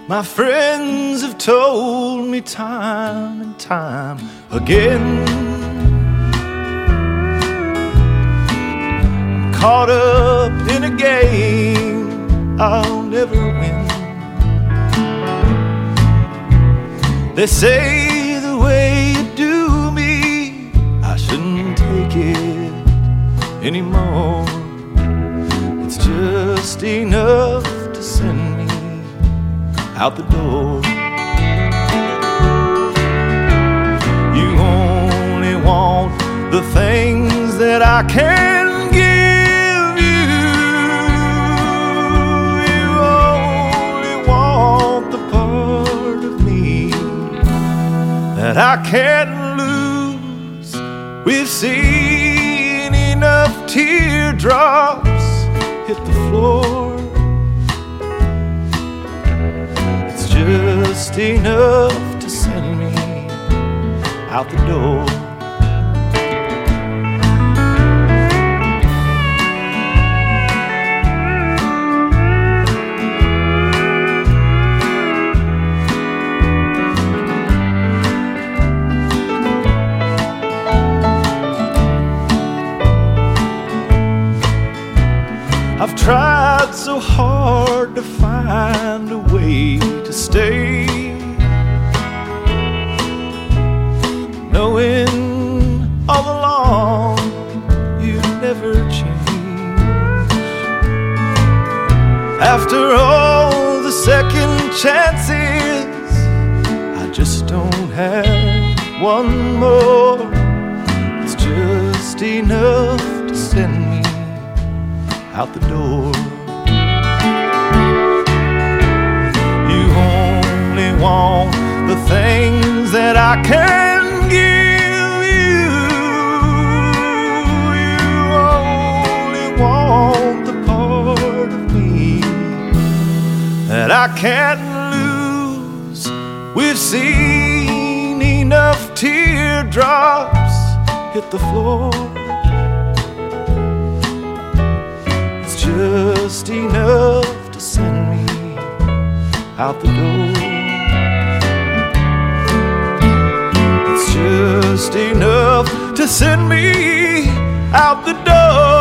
My friends have told me time and time again, I'm caught up in a game I'll never win. They say the way you do me, I shouldn't take it anymore. It's just enough to send me out the door. You only want the things that I can give you. You only want the part of me that I can't lose. We've seen enough teardrops hit the floor. Just enough to send me out the door. I've tried so hard to find a way to stay, knowing all along you never change. After all the second chances, I just don't have one more. It's just enough to send me out the door. You only want the things that I can give you. You only want the part of me that I can't lose. We've seen enough teardrops hit the floor. Just enough to send me out the door. It's just enough to send me out the door.